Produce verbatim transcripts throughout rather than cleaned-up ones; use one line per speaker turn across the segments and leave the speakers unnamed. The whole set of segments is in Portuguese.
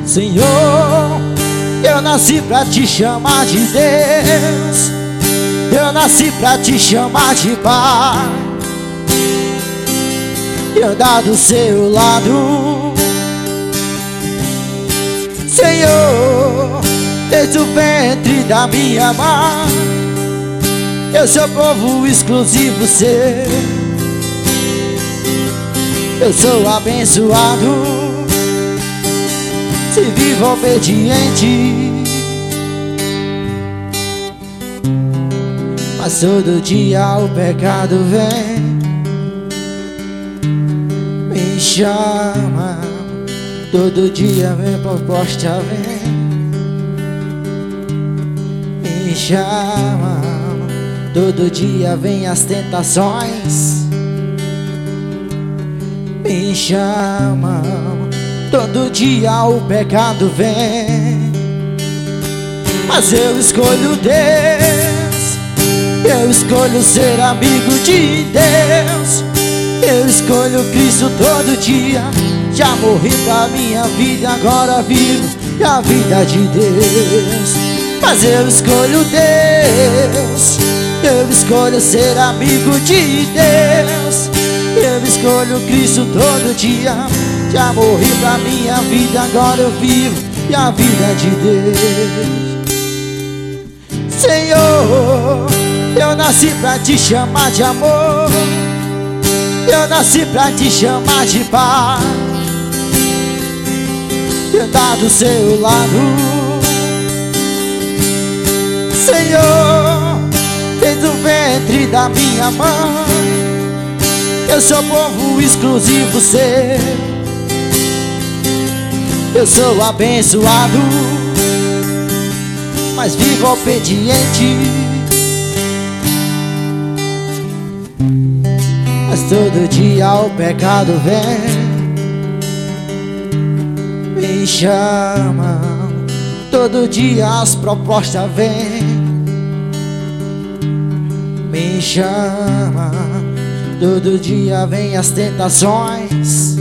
Senhor, eu nasci pra te chamar de Deus, eu nasci pra te chamar de Pai, e andar do seu lado. Senhor, desde o ventre da minha mãe, eu sou povo exclusivo seu, eu sou abençoado se vivo obediente. Mas todo dia o pecado vem, me chama. Todo dia vem proposta, vem, me chama. Todo dia vem as tentações, me chama. Todo dia o pecado vem, mas eu escolho Deus, eu escolho ser amigo de Deus, eu escolho Cristo todo dia. Já morri pra minha vida, agora vivo a vida de Deus. Mas eu escolho Deus, eu escolho ser amigo de Deus, eu escolho Cristo todo dia. Já morri pra minha vida, agora eu vivo e a vida de Deus. Senhor, eu nasci pra te chamar de amor, eu nasci pra te chamar de Pai, e andar do seu lado. Senhor, desde o ventre da minha mãe, eu sou povo exclusivo seu, eu sou abençoado, mas vivo obediente. Mas todo dia o pecado vem, me chama. Todo dia as propostas vêm, me chama. Todo dia vem as tentações,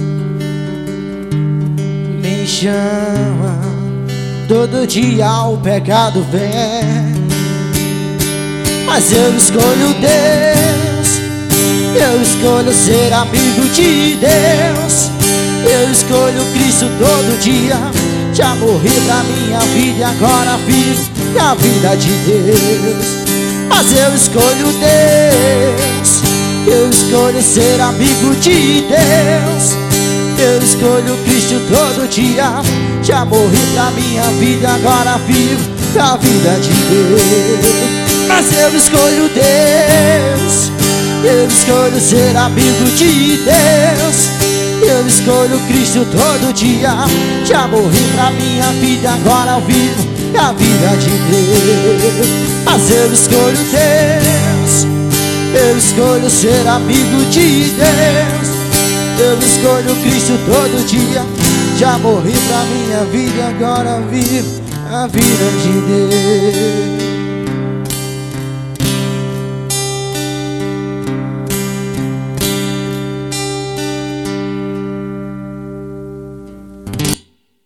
me chama. Todo dia o pecado vem, mas eu escolho Deus, eu escolho ser amigo de Deus, eu escolho Cristo todo dia. Já morri pra minha vida e agora vivo a vida de Deus. Mas eu escolho Deus, eu escolho ser amigo de Deus, eu escolho Cristo todo dia. Já morri pra minha vida, agora vivo a vida de Deus. Mas eu escolho Deus, eu escolho ser amigo de Deus, eu escolho Cristo todo dia. Já morri pra minha vida, agora vivo a vida de Deus. Mas eu escolho Deus, eu escolho ser amigo de Deus, eu escolho Cristo todo dia. Já morri pra minha vida, agora vivo a vida de Deus.